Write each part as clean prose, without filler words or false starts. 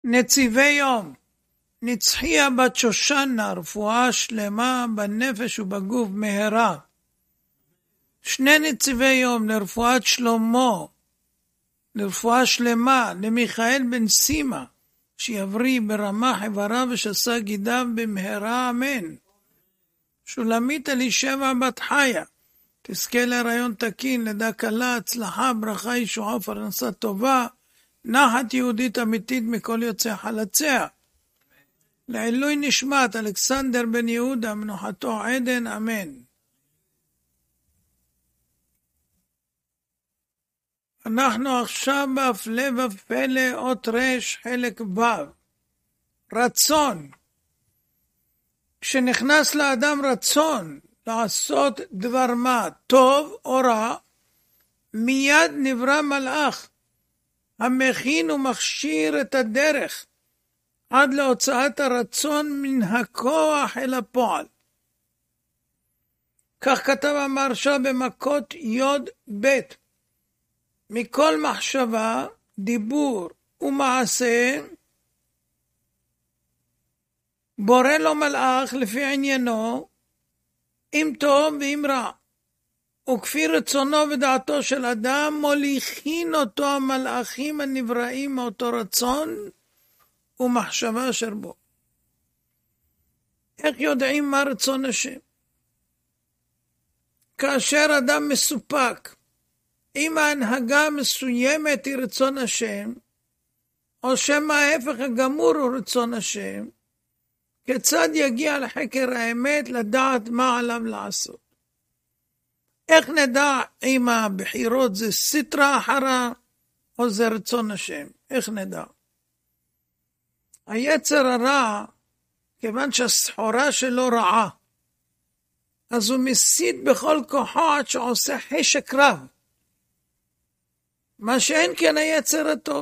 נציבי יום, נצחיה בת שושנה, רפואה שלמה בנפש ובגוף מהרה. שני נציבי יום לרפואת שלמה, לרפואה שלמה, למיכאל בן סימה, שיבריא ברמה חברה ושסה גידיו במהרה, אמן. שולמית אלישבע בת חיה, תזכה להיריון תקין, לידה קלה, הצלחה, ברכה, ישועה, פרנסה טובה, נחת יהודית אמיתית מכל יוצא חלציה. לעילוי נשמת אלכסנדר בן יהודה, מנוחתו עדן, אמן. אנחנו עכשיו בהפלא ופלא אות רש חלק ו', רצון. כשנכנס לאדם רצון לעשות דבר מה, טוב או רע, מיד נברא מלאך, המכין ומכשיר את הדרך, עד להוצאת הרצון מן הכוח אל הפועל. כך כתב המהרש"א במכות יוד ב', מכל מחשבה, דיבור ומעשה, בורא לו מלאך לפי עניינו, אם טוב ואם רע. וכפי רצונו ודעתו של אדם, מוליכין אותו המלאכים הנבראים מאותו רצון ומחשבה אשר בו. איך יודעים מה רצון השם? כאשר אדם מסופק, אם ההנהגה מסוימת היא רצון השם, או שמא ההפך הגמור הוא רצון השם, כיצד יגיע לחקר האמת לדעת מה עליו לעשות? איך נדע אם הבחירות זה סטרה אחרה, או זה רצון השם? איך נדע? היצר הרע, כיוון שהסחורה שלו רעה, אז הוא מסית בכל כוחו עד שעושה חשק רב. מה שאין כן היצר הטוב.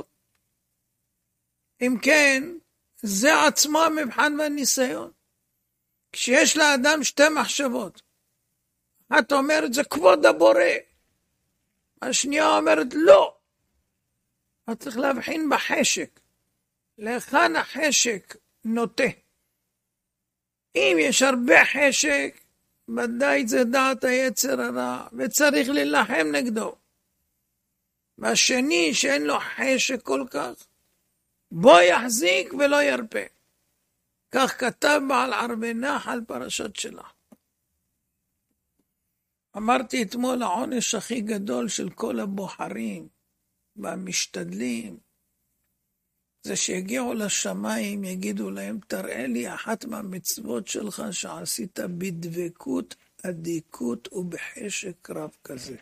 אם כן, זה עצמו המבחן והניסיון. כשיש לאדם שתי מחשבות, את אומרת זה כבוד הבורא, השנייה אומרת לא. את צריך להבחין בחשק. להיכן החשק נוטה. אם יש הרבה חשק, ודאי זה דעת היצר הרע, וצריך להילחם נגדו. והשני שאין לו חשק כל כך, בוא יחזיק ולא ירפה. כך כתב בעל ערבי נחל פרשת שלח. אמרתי אתמול, העונש הכי גדול של כל הבוחרים והמשתדלים, זה שיגיעו לשמיים, יגידו להם, תראה לי אחת מהמצוות שלך שעשית בדבקות, אדיקות ובחשק רב כזה.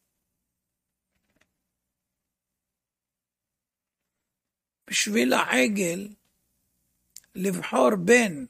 בשביל העגל, לבחור בין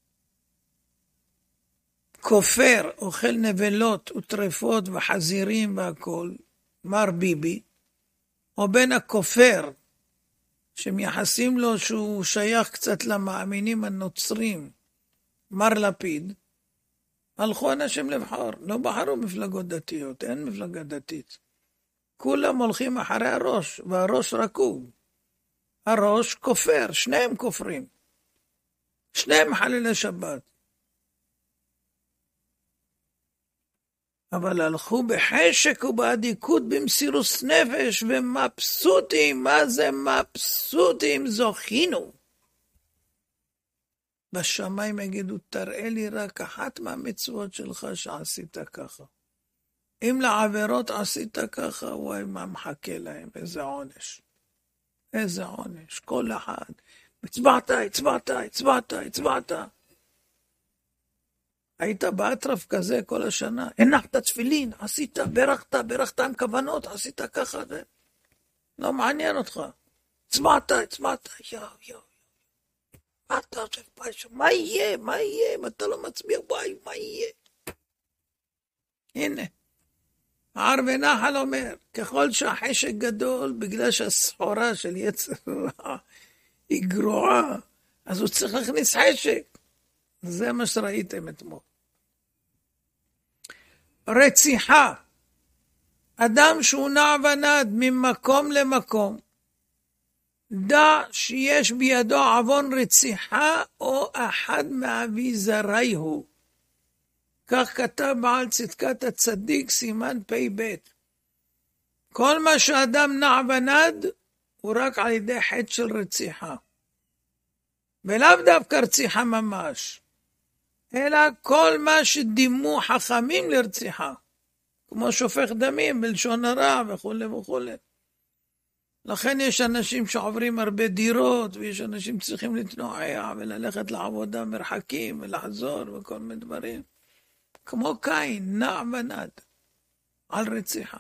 כופר, אוכל נבלות וטרפות וחזירים והכל, מר ביבי, או בין הכופר, שמייחסים לו שהוא שייך קצת למאמינים הנוצרים, מר לפיד, הלכו אנשים לבחור, לא בחרו מפלגות דתיות, אין מפלגה דתית. כולם הולכים אחרי הראש, והראש רקוב. הראש כופר, שניהם כופרים. שניהם חלילי שבת. אבל הלכו בחשק ובאדיקות במסירות נפש ומבסוטים. מה זה מבסוטים? זוכינו. בשמיים יגידו, תראה לי רק אחת מהמצוות שלך שעשית ככה. אם לעבירות עשית ככה, וואי, מה מחכה להם? איזה עונש. איזה עונש. כל אחד. הצבעת. היית באטרף כזה כל השנה. הנחת תפילין, עשית, ברכת עם כוונות, עשית ככה. לא מעניין אותך. הצבעת. יו. אתה עושה פשע, מה יהיה? אם אתה לא מצביע, וואי, מה יהיה? הנה. הערבי נחל אומר, ככל שהחשק גדול, בגלל שהסחורה של יצר היא גרועה, אז הוא צריך להכניס חשק. זה מה שראיתם אתמול. רציחה. אדם שהוא נע ונד ממקום למקום, דע שיש בידו עוון רציחה או אחד מאבי זרי הוא. כך כתב בעל צדקת הצדיק סימן פ"ב. כל מה שאדם נע ונד הוא רק על ידי חטא של רציחה. ולאו דווקא רציחה ממש, אלא כל מה שדימו חכמים לרציחה, כמו שופך דמים בלשון הרע וכו' וכו'. לכן יש אנשים שעוברים הרבה דירות, ויש אנשים צריכים להתנועע וללכת לעבודה מרחקים ולחזור וכל מיני דברים. כמו קין, נע ונד על רציחה.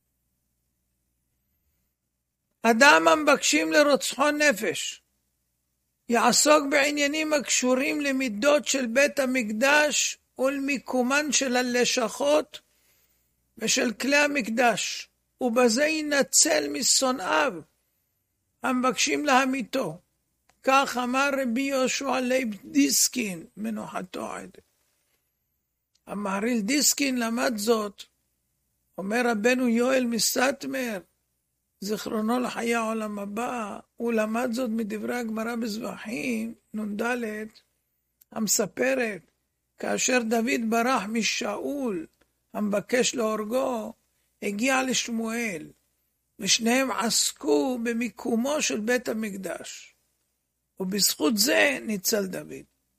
אדם המבקשים לרוצחו נפש, יעסוק בעניינים הקשורים למידות של בית המקדש ולמיקומן של הלשכות ושל כלי המקדש, ובזה ינצל משונאיו המבקשים להמיתו. כך אמר רבי יהושע לייב דיסקין, מנוחתו עד. המהרי"ל דיסקין למד זאת, אומר רבנו יואל מסטמר, זיכרונו לחיי העולם הבא, הוא למד זאת מדברי הגמרא בזבחים, נ"ד, המספרת, כאשר דוד ברח משאול, המבקש להורגו, הגיע לשמואל, ושניהם עסקו במיקומו של בית המקדש, ובזכות זה ניצל דוד.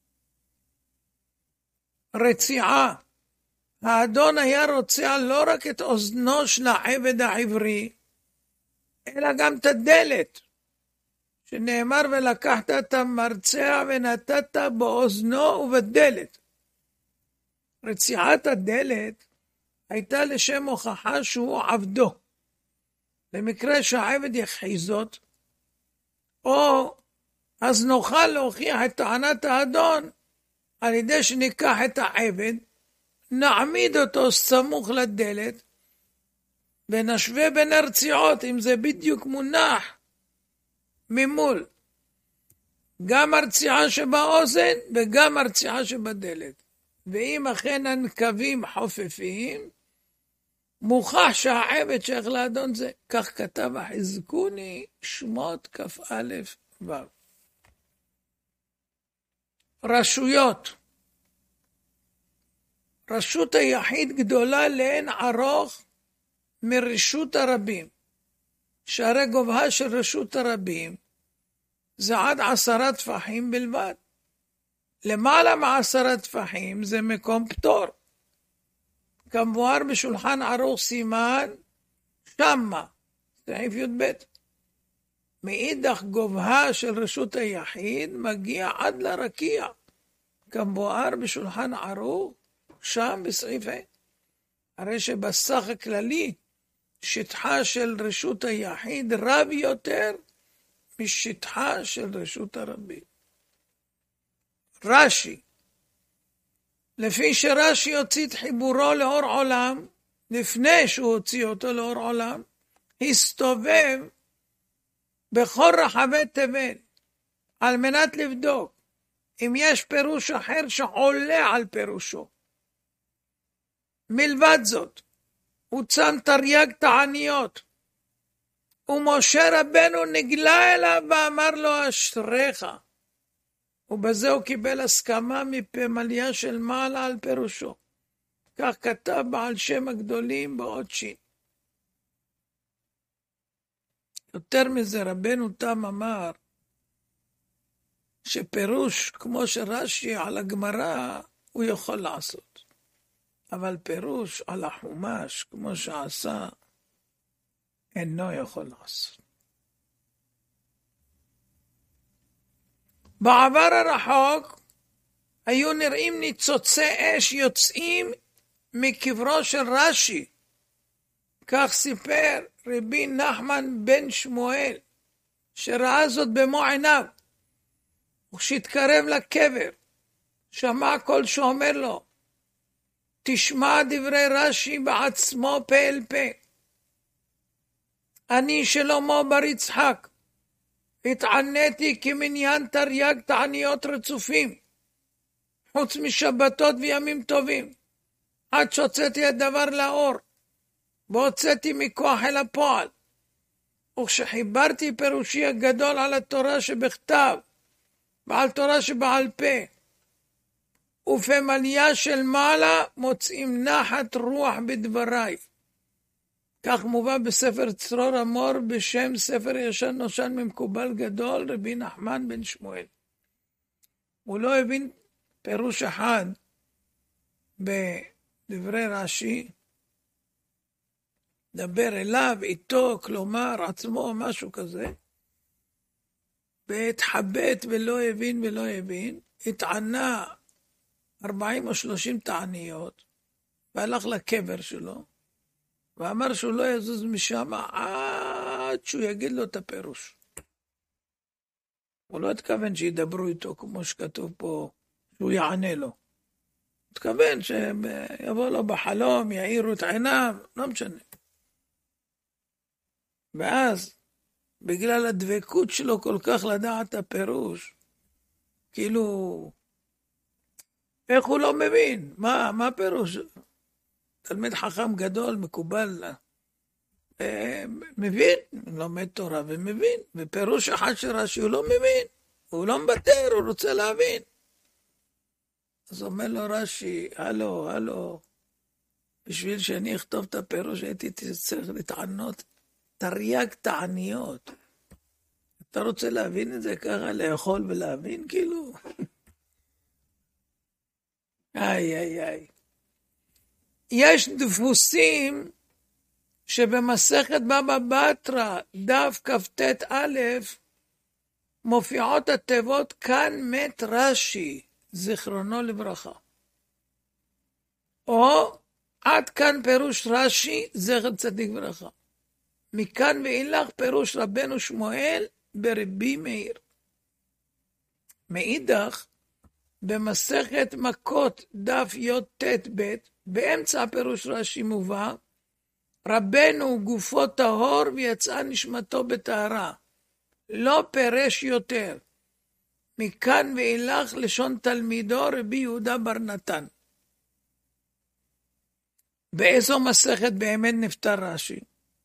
רציעה, האדון היה רוצע לא רק את אוזנו של העבד העברי, אלא גם את הדלת, שנאמר ולקחת את המרצע ונתת באוזנו ובדלת. רציעת הדלת הייתה לשם הוכחה שהוא עבדו, למקרה שהעבד יכחיש זאת, או אז נוכל להוכיח את טענת האדון על ידי שניקח את העבד, נעמיד אותו סמוך לדלת, ונשווה בין הרציעות, אם זה בדיוק מונח ממול, גם הרציעה שבאוזן וגם הרציעה שבדלת. ואם אכן הנקבים חופפים, מוכח שהעבד שייך לאדון זה. כך כתב החזקוני, שמות כ"א ו'. רשויות. רשות היחיד גדולה לאין ערוך מרשות הרבים, שהרי גובהה של רשות הרבים זה עד 10 טפחים בלבד. למעלה מ10 טפחים זה מקום פטור, כמבואר בשולחן ערוך סימן שמה, סעיף י"ב. מאידך גובהה של רשות היחיד מגיע עד לרקיע, כמבואר בשולחן ערוך שם בסעיף ה'. הרי שבסך הכללי שטחה של רשות היחיד רב יותר משטחה של רשות הרבים. רש"י, לפי שרש"י הוציא את חיבורו לאור עולם, לפני שהוא הוציא אותו לאור עולם, הסתובב בכל רחבי תבל, על מנת לבדוק אם יש פירוש אחר שעולה על פירושו. מלבד זאת, הוא צם תרי"ג תעניות, ומשה רבנו נגלה אליו ואמר לו אשריך, ובזה הוא קיבל הסכמה מפמליה של מעלה על פירושו. כך כתב בעל שם הגדולים באות שין. יותר מזה, רבנו תם אמר שפירוש כמו שרש"י על הגמרא הוא יכול לעשות, אבל פירוש על החומש כמו שעשה אינו יכול לעשות. בעבר הרחוק היו נראים ניצוצי אש יוצאים מקברו של רש"י. כך סיפר רבי נחמן בן שמואל, שראה זאת במו עיניו. וכשהתקרב לקבר, שמע קול שאומר לו, תשמע דברי רש"י בעצמו פה אל פה. אני שלמה בר יצחק, התעניתי כמניין תרי"ג תעניות רצופים, חוץ משבתות וימים טובים, עד שהוצאתי הדבר לאור, והוצאתי מכוח אל הפועל, וכשחיברתי פירושי הגדול על התורה שבכתב, ועל תורה שבעל פה, ופמליה של מעלה מוצאים נחת רוח בדבריי. כך מובא בספר צרור המור בשם ספר ישן נושן ממקובל גדול, רבי נחמן בן שמואל. הוא לא הבין פירוש אחד בדברי רש"י, דבר אליו, איתו, כלומר עצמו, משהו כזה, והתחבט ולא הבין, התענה 40 או 30 תעניות, והלך לקבר שלו, ואמר שהוא לא יזוז משם עד שהוא יגיד לו את הפירוש. הוא לא התכוון שידברו איתו כמו שכתוב פה, שהוא יענה לו. התכוון שיבוא לו בחלום, יאירו את עיניו, לא משנה. ואז, בגלל הדבקות שלו כל כך לדעת הפירוש, כאילו, איך הוא לא מבין? מה הפירוש? תלמיד חכם גדול, מקובל, מבין, לומד תורה ומבין, ופירוש אחד של רש"י הוא לא מבין, הוא לא מוותר, הוא רוצה להבין. אז אומר לו רש"י, הלו, בשביל שאני אכתוב את הפירוש, הייתי צריך להתענות תרי"ג תעניות. אתה רוצה להבין את זה ככה, לאכול ולהבין כאילו? איי. יש דפוסים שבמסכת בבא בתרא, דף כ"ט א', מופיעות התיבות כאן מת רש"י, זיכרונו לברכה. או עד כאן פירוש רש"י, זכר צדיק ברכה. מכאן ואילך פירוש רבנו שמואל ברבי מאיר. מאידך, במסכת מכות דף י"ט ב', באמצע הפירוש רש"י מובא, רבנו גופו טהור ויצאה נשמתו בטהרה, לא פירש יותר. מכאן ואילך לשון תלמידו רבי יהודה בר נתן. באיזו מסכת באמת נפטר רש"י?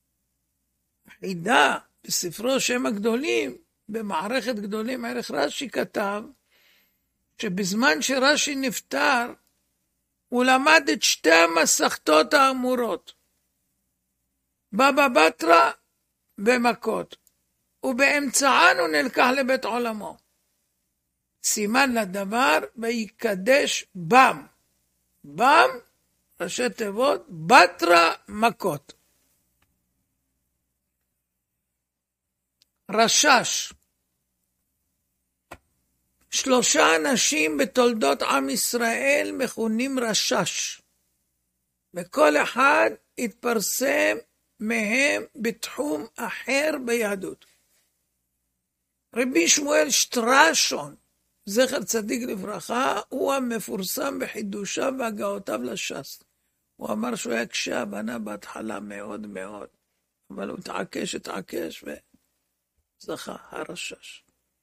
חידה בספרו שם הגדולים, במערכת גדולים ערך רש"י כתב, שבזמן שרש"י נפטר, הוא למד את שתי המסכתות האמורות, בבא בתרא במכות, ובאמצען הוא נלקח לבית עולמו. סימן לדבר, ויקדש בם. בם, ראשי תיבות, בתרא מכות. רשש. 3 אנשים בתולדות עם ישראל מכונים רשש. וכל אחד התפרסם מהם בתחום אחר ביהדות. רבי שמואל שטרשון, זכר צדיק לברכה, הוא המפורסם בחידושיו והגעותיו לש"ס. הוא אמר שהוא היה קשה הבנה בהתחלה מאוד מאוד, אבל הוא התעקש וזכה, הרשש.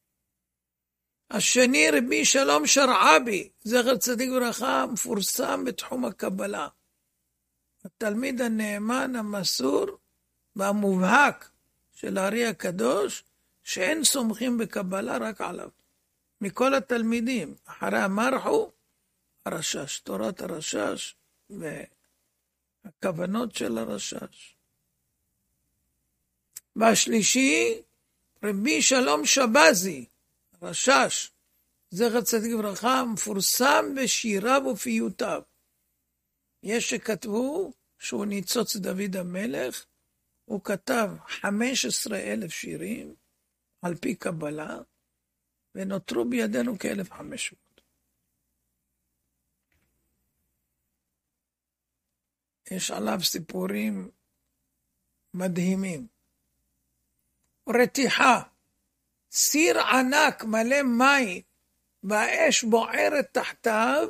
השני רבי שלום שרעבי, זכר צדיק לברכה, מפורסם בתחום הקבלה. התלמיד הנאמן, המסור והמובהק של הארי הקדוש, שאין סומכים בקבלה רק עליו. מכל התלמידים, אחרי המרחו, הרשש, תורת הרשש והכוונות של הרשש. והשלישי, רבי שלום שבזי, רשש, זכר צדיק לברכה, מפורסם בשיריו ופיוטיו. יש שכתבו שהוא ניצוץ דוד המלך, הוא כתב 15,000 שירים על פי קבלה, ונותרו בידינו כ-1,500. יש עליו סיפורים מדהימים. רתיחה, סיר ענק מלא מים, והאש בוערת תחתיו,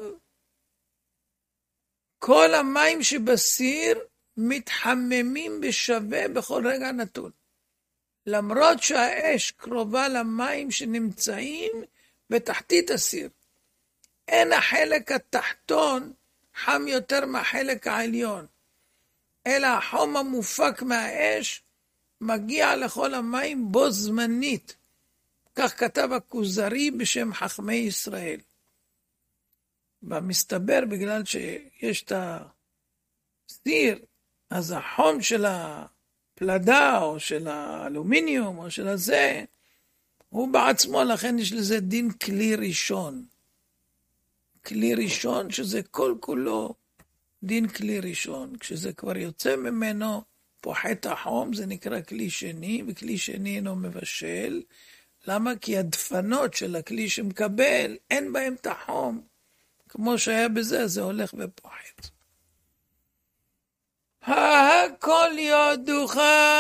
כל המים שבסיר מתחממים בשווה בכל רגע נתון. למרות שהאש קרובה למים שנמצאים בתחתית הסיר. אין החלק התחתון חם יותר מהחלק העליון, אלא החום המופק מהאש מגיע לכל המים בו זמנית. כך כתב הכוזרי בשם חכמי ישראל. במסתבר, בגלל שיש את הסיר, אז החום של הפלדה או של האלומיניום או של הזה, הוא בעצמו, לכן יש לזה דין כלי ראשון. כלי ראשון שזה כל כולו דין כלי ראשון. כשזה כבר יוצא ממנו פוחת החום, זה נקרא כלי שני, וכלי שני אינו מבשל. למה? כי הדפנות של הכלי שמקבל, אין בהם את החום. כמו שהיה בזה, זה הולך ופוחת. הכל יודוך,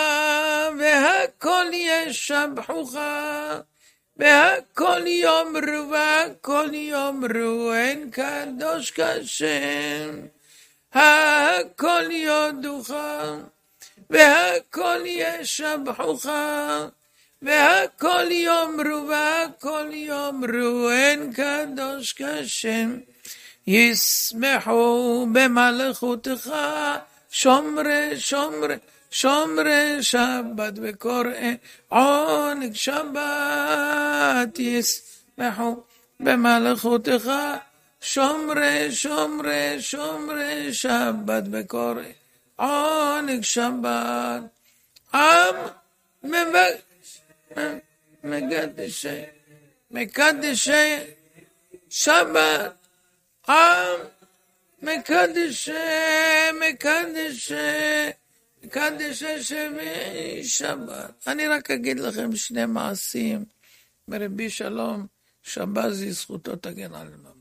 והכל ישבחוך, והכל יאמרו, והכל יאמרו, אין קדוש כשם. הכל יודוך, והכל ישבחוך, והכל יאמרו, והכל יאמרו, אין קדוש כשם. ישמחו במלכותך, שומרי שומרי שומרי שבת וקוראי עונג שבת. ישמחו במלכותך, שומרי שומרי שומרי שבת וקוראי עונג שבת. עם מקדשי שבת, עם מקדשי שמי שבת. אני רק אגיד לכם שני מעשים מרבי שלום, שבת זכותו תגן עלינו.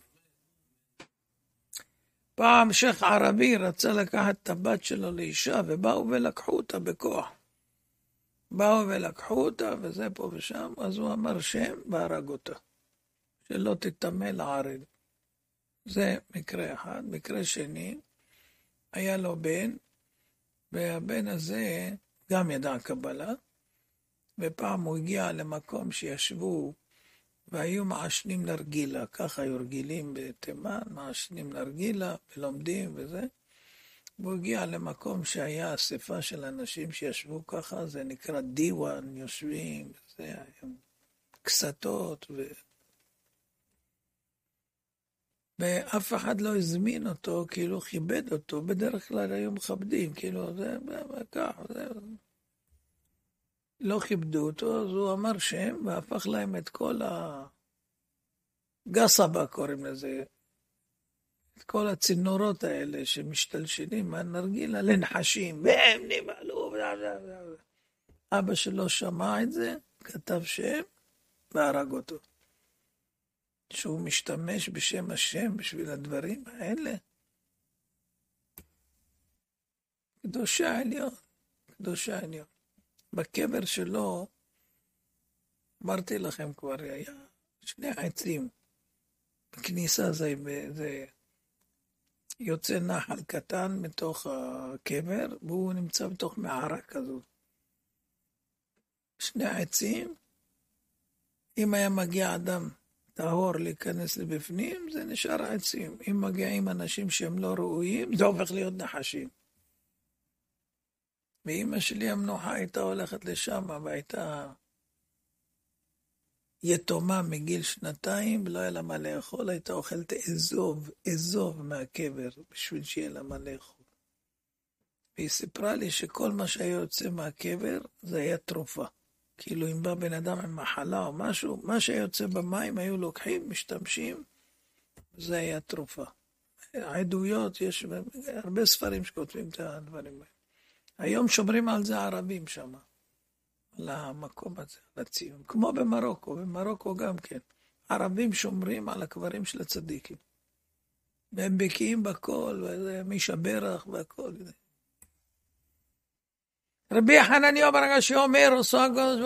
פעם שייך ערבי רצה לקחת את הבת שלו לאישה, ובאו ולקחו אותה בכוח. באו ולקחו אותה, וזה פה ושם, אז הוא אמר שם והרג אותה. שלא תטמא לערב. זה מקרה אחד. מקרה שני, היה לו בן, והבן הזה גם ידע קבלה, ופעם הוא הגיע למקום שישבו, והיו מעשנים נרגילה, ככה היו רגילים בתימן, מעשנים נרגילה, ולומדים וזה. והוא הגיע למקום שהיה אספה של אנשים שישבו ככה, זה נקרא דיוואן, יושבים, זה היה קסתות, ואף אחד לא הזמין אותו, כאילו כיבד אותו, בדרך כלל היו מכבדים, כאילו זה, כך, זה. לא כיבדו אותו, אז הוא אמר שם, והפך להם את כל הגסבה קוראים לזה, את כל הצינורות האלה שמשתלשלים מהנרגילה לנחשים, והם נבהלו, אבא שלו שמע את זה, כתב שם, והרג אותו. שהוא משתמש בשם השם בשביל הדברים האלה. קדושי העליון, קדושי העליון. בקבר שלו, אמרתי לכם כבר, היה שני עצים. בכניסה זה יוצא נחל קטן מתוך הקבר, והוא נמצא בתוך מערה כזו. שני עצים, אם היה מגיע אדם טהור להיכנס לבפנים, זה נשאר עצים. אם מגיעים אנשים שהם לא ראויים, זה הופך להיות נחשים. ואמא שלי המנוחה הייתה הולכת לשם, והייתה יתומה מגיל 2, ולא היה לה מה לאכול, הייתה אוכלת אזוב מהקבר, בשביל שיהיה לה מה לאכול. והיא סיפרה לי שכל מה שהיה יוצא מהקבר, זה היה תרופה. כאילו אם בא בן אדם עם מחלה או משהו, מה שיוצא במים היו לוקחים, משתמשים, זה היה תרופה. העדויות, יש הרבה ספרים שכותבים את הדברים האלה. היום שומרים על זה ערבים שם, על המקום הזה, על הציון. כמו במרוקו, במרוקו גם כן. ערבים שומרים על הקברים של הצדיקים. והם בקיאים בכל, ומשברך והכל. רבי חנניה ברגע שאומר, עושה הקדוש